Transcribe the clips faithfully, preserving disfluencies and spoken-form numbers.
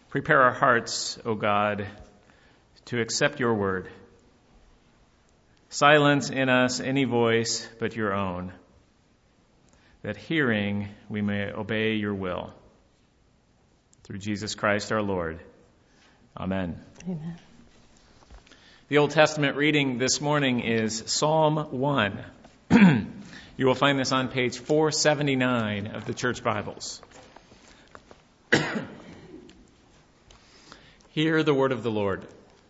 Prepare our hearts, O God, to accept your word. Silence in us any voice but your own, that hearing we may obey your will. Through Jesus Christ our Lord. Amen. Amen. The Old Testament reading this morning is Psalm one. You will find this on page four seventy-nine of the church Bibles. Hear the word of the Lord.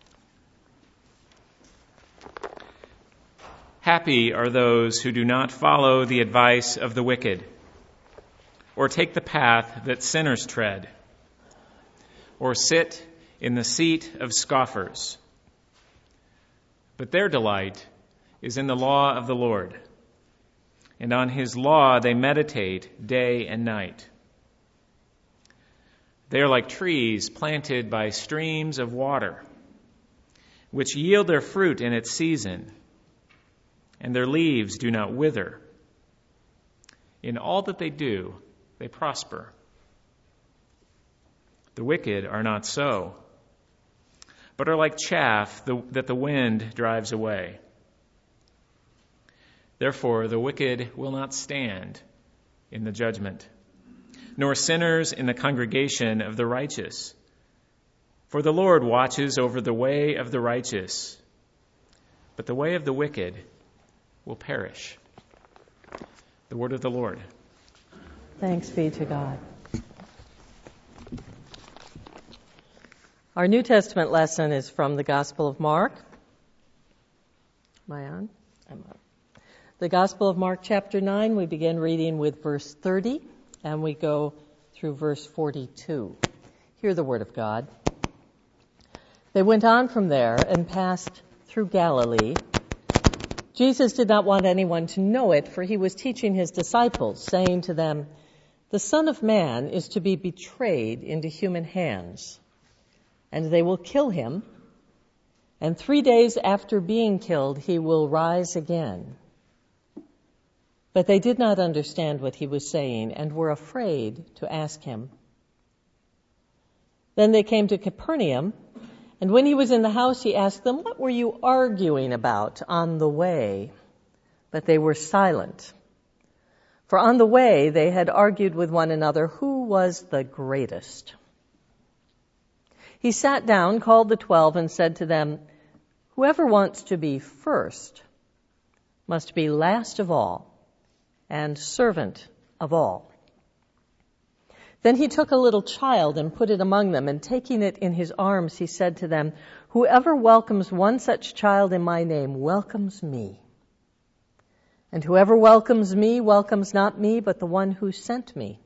Happy are those who do not follow the advice of the wicked, or take the path that sinners tread, or sit in the seat of scoffers. But their delight is in the law of the Lord, and on his law they meditate day and night. They are like trees planted by streams of water, which yield their fruit in its season, and their leaves do not wither. In all that they do, they prosper. The wicked are not so, but are like chaff that the wind drives away. Therefore, the wicked will not stand in the judgment, nor sinners in the congregation of the righteous. For the Lord watches over the way of the righteous, but the way of the wicked will perish. The word of the Lord. Thanks be to God. Our New Testament lesson is from the Gospel of Mark. Am I on? I'm on. The Gospel of Mark, chapter nine, we begin reading with verse thirty, and we go through verse forty-two. Hear the word of God. They went on from there and passed through Galilee. Jesus did not want anyone to know it, for he was teaching his disciples, saying to them, "The Son of Man is to be betrayed into human hands, and they will kill him, and three days after being killed, he will rise again." But they did not understand what he was saying and were afraid to ask him. Then they came to Capernaum, and when he was in the house, he asked them, "What were you arguing about on the way?" But they were silent. For on the way they had argued with one another who was the greatest. He sat down, called the twelve, and said to them, "Whoever wants to be first must be last of all and servant of all." Then he took a little child and put it among them, and taking it in his arms, he said to them, "Whoever welcomes one such child in my name welcomes me. And whoever welcomes me welcomes not me, but the one who sent me."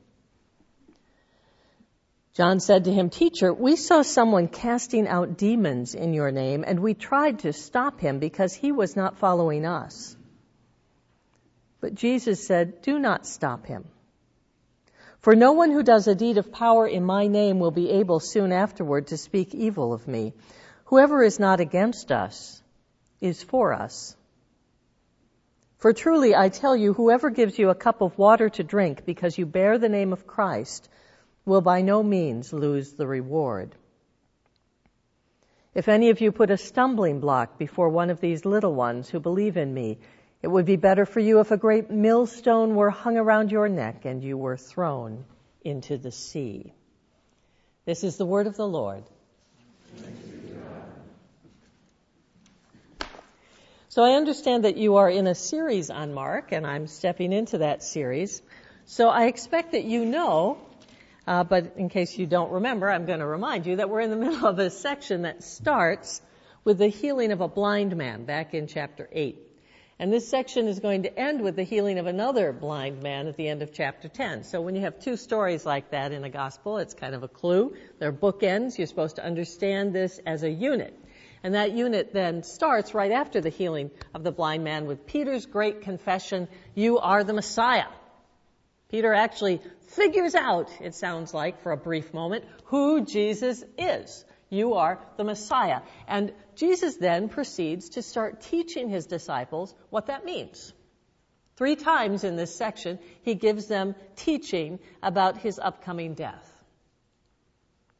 John said to him, "Teacher, we saw someone casting out demons in your name, and we tried to stop him because he was not following us." But Jesus said, "Do not stop him. For no one who does a deed of power in my name will be able soon afterward to speak evil of me. Whoever is not against us is for us. For truly I tell you, whoever gives you a cup of water to drink because you bear the name of Christ will by no means lose the reward. If any of you put a stumbling block before one of these little ones who believe in me, it would be better for you if a great millstone were hung around your neck and you were thrown into the sea." This is the word of the Lord. So I understand that you are in a series on Mark, and I'm stepping into that series. So I expect that you know, uh, but in case you don't remember, I'm going to remind you that we're in the middle of a section that starts with the healing of a blind man back in chapter eight. And this section is going to end with the healing of another blind man at the end of chapter ten. So when you have two stories like that in a gospel, it's kind of a clue. They're bookends. You're supposed to understand this as a unit. And that unit then starts right after the healing of the blind man with Peter's great confession, "You are the Messiah." Peter actually figures out, it sounds like, for a brief moment, who Jesus is. You are the Messiah. And Jesus then proceeds to start teaching his disciples what that means. Three times in this section, he gives them teaching about his upcoming death.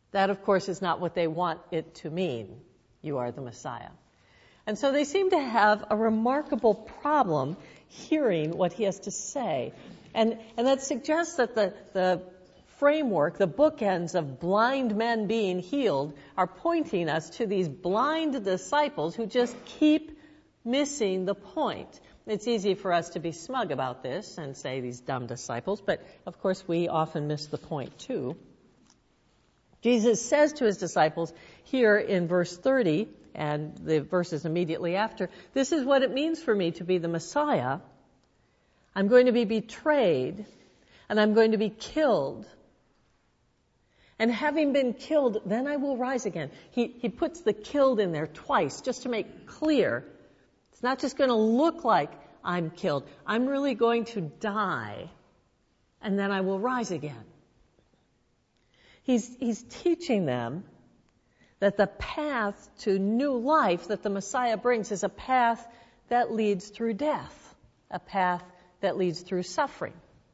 That, of course, is not what they want it to mean. You are the Messiah. And so they seem to have a remarkable problem hearing what he has to say. And, and that suggests that the, the framework, the bookends of blind men being healed are pointing us to these blind disciples who just keep missing the point. It's easy for us to be smug about this and say these dumb disciples, but of course we often miss the point too. Jesus says to his disciples here in verse thirty, and the verses immediately after, this is what it means for me to be the Messiah. I'm going to be betrayed, and I'm going to be killed. And having been killed, then I will rise again. He, he puts the killed in there twice, just to make clear. It's not just going to look like I'm killed. I'm really going to die, and then I will rise again. He's, he's teaching them that the path to new life that the Messiah brings is a path that leads through death, a path that leads through suffering.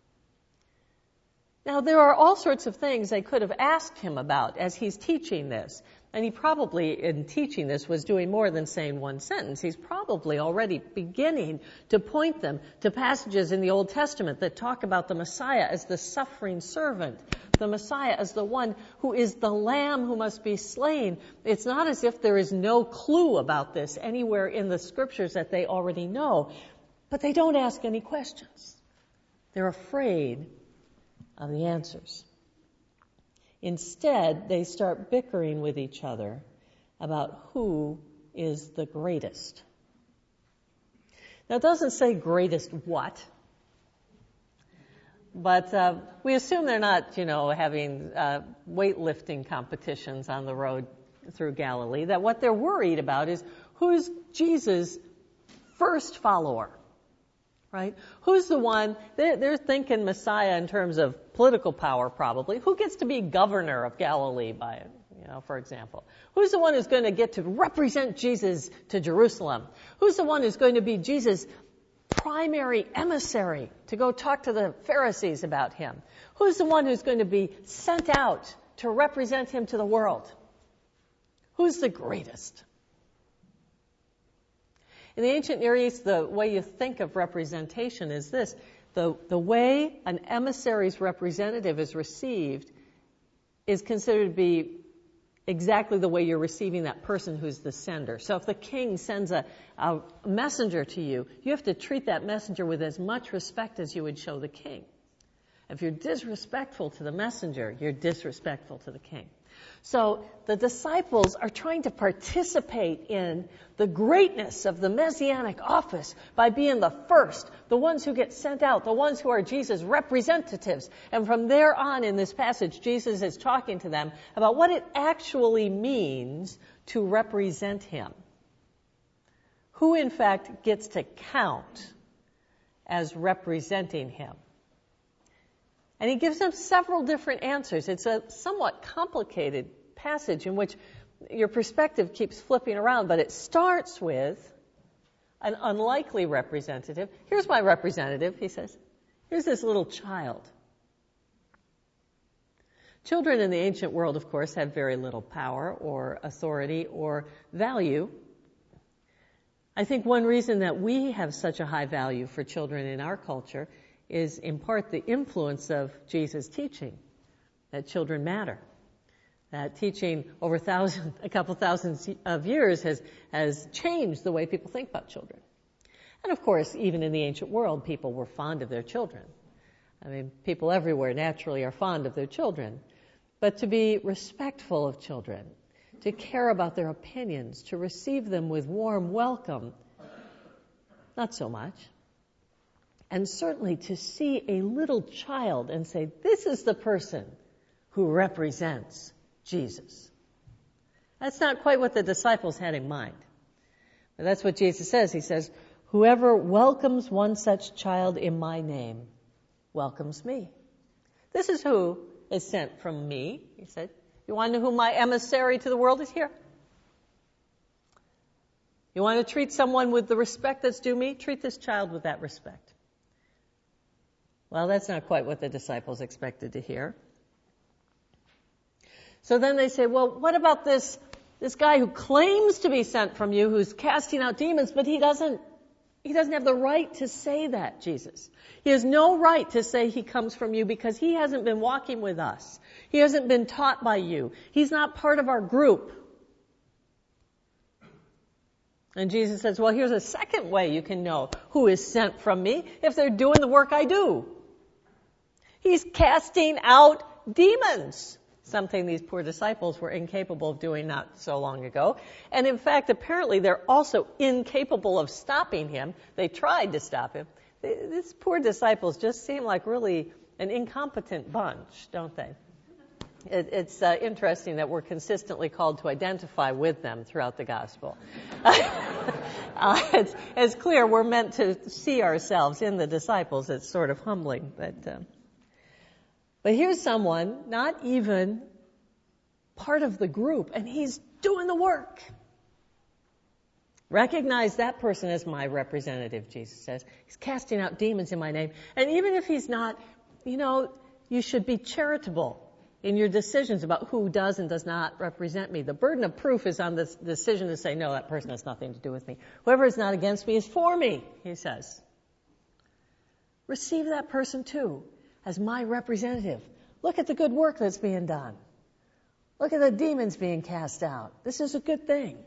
Now, there are all sorts of things they could have asked him about as he's teaching this. And he probably, in teaching this, was doing more than saying one sentence. He's probably already beginning to point them to passages in the Old Testament that talk about the Messiah as the suffering servant, the Messiah as the one who is the lamb who must be slain. It's not as if there is no clue about this anywhere in the scriptures that they already know. But they don't ask any questions. They're afraid of the answers. Instead, they start bickering with each other about who is the greatest. Now, it doesn't say greatest what, but uh, we assume they're not, you know, having uh, weightlifting competitions on the road through Galilee, that what they're worried about is who's Jesus' first follower. Right? Who's the one, they're, they're thinking Messiah in terms of political power probably. Who gets to be governor of Galilee by, you know, for example? Who's the one who's going to get to represent Jesus to Jerusalem? Who's the one who's going to be Jesus' primary emissary to go talk to the Pharisees about him? Who's the one who's going to be sent out to represent him to the world? Who's the greatest? In the ancient Near East, the way you think of representation is this. The, the way an emissary's representative is received is considered to be exactly the way you're receiving that person who's the sender. So if the king sends a, a messenger to you, you have to treat that messenger with as much respect as you would show the king. If you're disrespectful to the messenger, you're disrespectful to the king. So the disciples are trying to participate in the greatness of the Messianic office by being the first, the ones who get sent out, the ones who are Jesus' representatives. And from there on in this passage, Jesus is talking to them about what it actually means to represent him. Who, in fact, gets to count as representing him. And he gives them several different answers. It's a somewhat complicated passage in which your perspective keeps flipping around, but it starts with an unlikely representative. Here's my representative, he says. Here's this little child. Children in the ancient world, of course, had very little power or authority or value. I think one reason that we have such a high value for children in our culture is in part the influence of Jesus' teaching, that children matter. That teaching over thousand, a couple thousands of years has, has changed the way people think about children. And of course, even in the ancient world, people were fond of their children. I mean, people everywhere naturally are fond of their children. But to be respectful of children, to care about their opinions, to receive them with warm welcome, not so much. And certainly to see a little child and say, this is the person who represents Jesus. That's not quite what the disciples had in mind. But that's what Jesus says. He says, whoever welcomes one such child in my name welcomes me. This is who is sent from me, he said. You want to know who my emissary to the world is? Here. You want to treat someone with the respect that's due me? Treat this child with that respect. Well, that's not quite what the disciples expected to hear. So then they say, well, what about this, this guy who claims to be sent from you, who's casting out demons, but he doesn't, he doesn't have the right to say that, Jesus. He has no right to say he comes from you because he hasn't been walking with us. He hasn't been taught by you. He's not part of our group. And Jesus says, well, here's a second way you can know who is sent from me if they're doing the work I do. He's casting out demons, something these poor disciples were incapable of doing not so long ago. And in fact, apparently they're also incapable of stopping him. They tried to stop him. These poor disciples just seem like really an incompetent bunch, don't they? It, it's uh, interesting that we're consistently called to identify with them throughout the gospel. uh, it's, it's clear we're meant to see ourselves in the disciples. It's sort of humbling. But, uh, but here's someone not even part of the group, and he's doing the work. Recognize that person as my representative, Jesus says. He's casting out demons in my name. And even if he's not, you know, you should be charitable in your decisions about who does and does not represent me. The burden of proof is on the decision to say, no, that person has nothing to do with me. Whoever is not against me is for me, he says. Receive that person too as my representative. Look at the good work that's being done. Look at the demons being cast out. This is a good thing.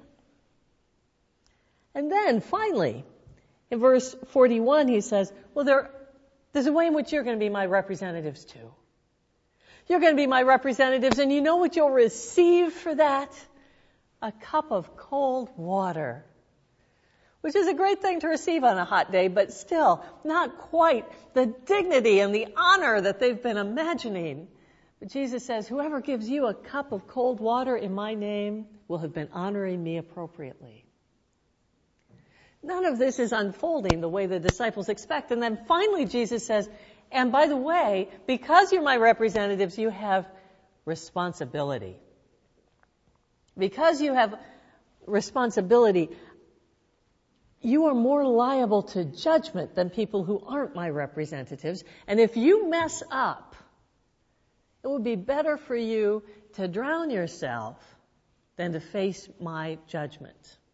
And then finally, in verse forty-one, he says, well, there, there's a way in which you're going to be my representatives too. You're going to be my representatives, and you know what you'll receive for that? A cup of cold water, which is a great thing to receive on a hot day, but still not quite the dignity and the honor that they've been imagining. But Jesus says, whoever gives you a cup of cold water in my name will have been honoring me appropriately. None of this is unfolding the way the disciples expect. And then finally Jesus says, and by the way, because you're my representatives, you have responsibility. Because you have responsibility, you are more liable to judgment than people who aren't my representatives. And if you mess up, it would be better for you to drown yourself than to face my judgment.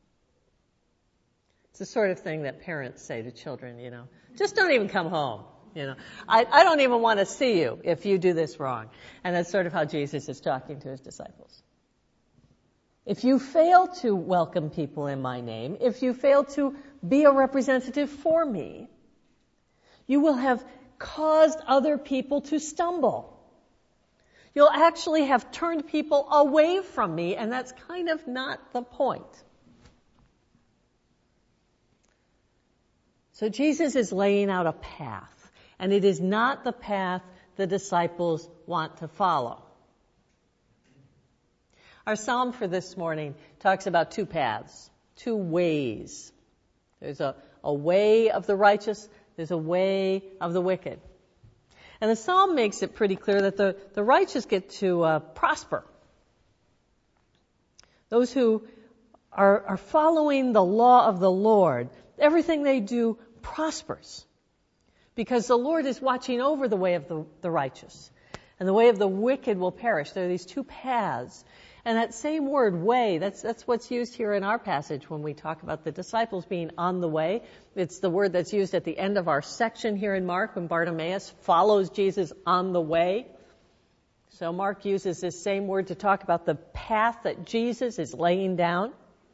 It's the sort of thing that parents say to children, you know, just don't even come home. You know, I, I don't even want to see you if you do this wrong. And that's sort of how Jesus is talking to his disciples. If you fail to welcome people in my name, if you fail to be a representative for me, you will have caused other people to stumble. You'll actually have turned people away from me, and that's kind of not the point. So Jesus is laying out a path. And it is not the path the disciples want to follow. Our psalm for this morning talks about two paths, two ways. There's a, a way of the righteous, there's a way of the wicked. And the psalm makes it pretty clear that the, the righteous get to uh, prosper. Those who are, are following the law of the Lord, everything they do prospers. Because the Lord is watching over the way of the, the righteous. And the way of the wicked will perish. There are these two paths. And that same word, way, that's, that's what's used here in our passage when we talk about the disciples being on the way. It's the word that's used at the end of our section here in Mark when Bartimaeus follows Jesus on the way. So Mark uses this same word to talk about the path that Jesus is laying down.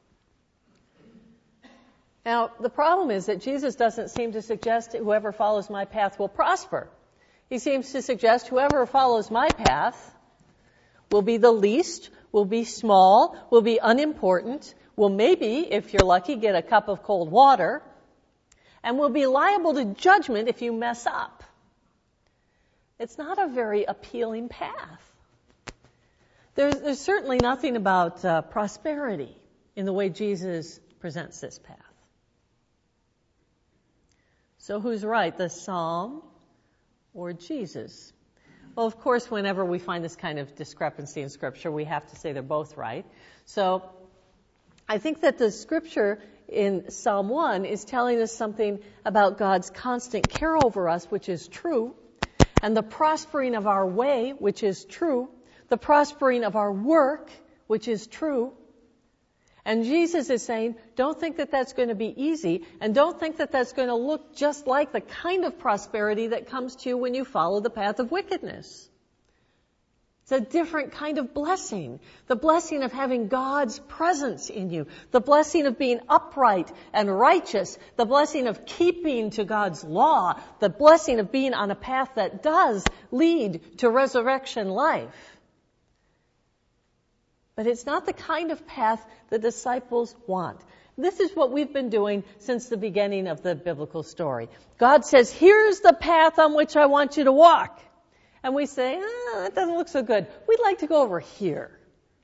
Now, the problem is that Jesus doesn't seem to suggest that whoever follows my path will prosper. He seems to suggest whoever follows my path will be the least, will be small, will be unimportant, will maybe, if you're lucky, get a cup of cold water, and will be liable to judgment if you mess up. It's not a very appealing path. There's, there's certainly nothing about uh, prosperity in the way Jesus presents this path. So who's right, the psalm or Jesus? Well, of course, whenever we find this kind of discrepancy in Scripture, we have to say they're both right. So I think that the Scripture in Psalm one is telling us something about God's constant care over us, which is true, and the prospering of our way, which is true. the prospering of our work, which is true. And Jesus is saying, don't think that that's going to be easy, and don't think that that's going to look just like the kind of prosperity that comes to you when you follow the path of wickedness. It's a different kind of blessing. The blessing of having God's presence in you. The blessing of being upright and righteous. The blessing of keeping to God's law. The blessing of being on a path that does lead to resurrection life. But it's not the kind of path the disciples want. This is what we've been doing since the beginning of the biblical story. God says, here's the path on which I want you to walk. And we say, ah, that doesn't look so good. We'd like to go over here.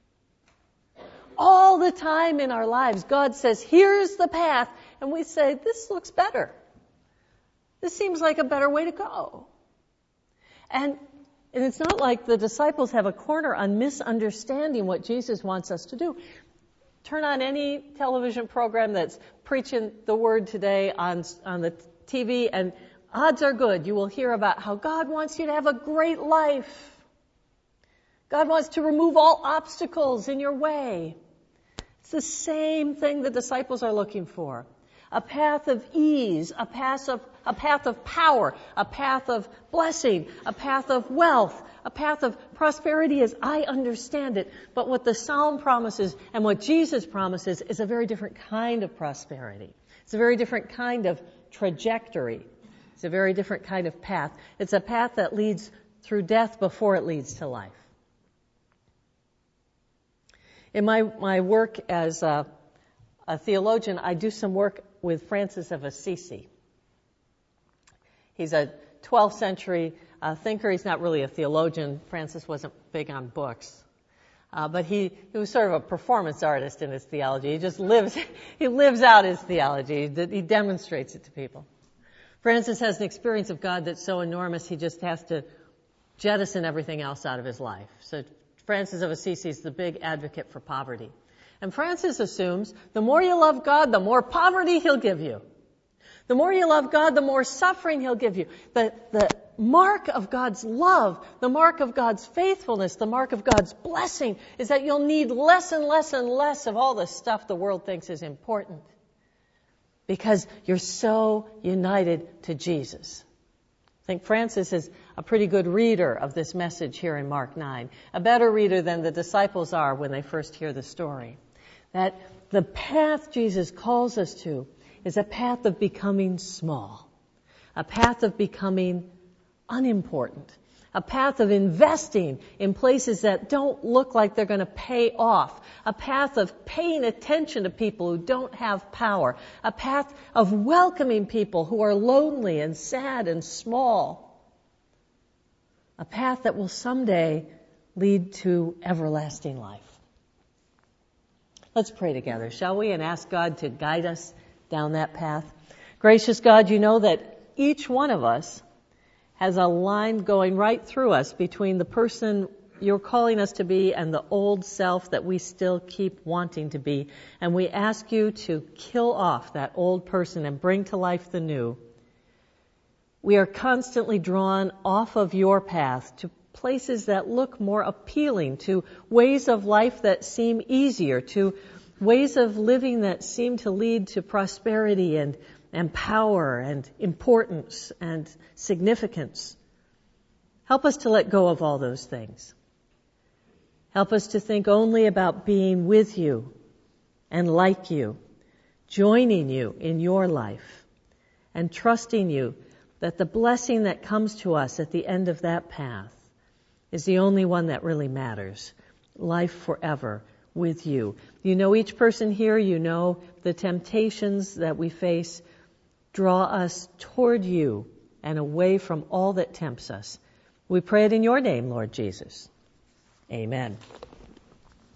All the time in our lives, God says, here's the path. And we say, this looks better. This seems like a better way to go. And, and it's not like the disciples have a corner on misunderstanding what Jesus wants us to do. Turn on any television program that's preaching the word today on, on the T V, and odds are good you will hear about how God wants you to have a great life. God wants to remove all obstacles in your way. It's the same thing the disciples are looking for. A path of ease, a path of, a path of power, a path of blessing, a path of wealth, a path of prosperity as I understand it. But what the Psalm promises and what Jesus promises is a very different kind of prosperity. It's a very different kind of trajectory. It's a very different kind of path. It's a path that leads through death before it leads to life. In my, my work as a, a theologian, I do some work with Francis of Assisi. He's a twelfth century uh, thinker. He's not really a theologian. Francis wasn't big on books. Uh, but he, he was sort of a performance artist in his theology. He just lives, he lives out his theology. He demonstrates it to people. Francis has an experience of God that's so enormous, he just has to jettison everything else out of his life. So Francis of Assisi is the big advocate for poverty. And Francis assumes the more you love God, the more poverty he'll give you. The more you love God, the more suffering he'll give you. The, the mark of God's love, the mark of God's faithfulness, the mark of God's blessing is that you'll need less and less and less of all the stuff the world thinks is important. Because you're so united to Jesus. I think Francis is a pretty good reader of this message here in Mark nine. A better reader than the disciples are when they first hear the story. That the path Jesus calls us to is a path of becoming small. A path of becoming unimportant. A path of investing in places that don't look like they're going to pay off. A path of paying attention to people who don't have power. A path of welcoming people who are lonely and sad and small. A path that will someday lead to everlasting life. Let's pray together, shall we, and ask God to guide us down that path. Gracious God, you know that each one of us has a line going right through us between the person you're calling us to be and the old self that we still keep wanting to be. And we ask you to kill off that old person and bring to life the new. We are constantly drawn off of your path to places that look more appealing, to ways of life that seem easier, to ways of living that seem to lead to prosperity and and power and importance and significance. Help us to let go of all those things. Help us to think only about being with you and like you, joining you in your life, and trusting you that the blessing that comes to us at the end of that path is the only one that really matters. Life forever with you. You know each person here. You know the temptations that we face. Draw us toward you and away from all that tempts us. We pray it in your name, Lord Jesus. Amen.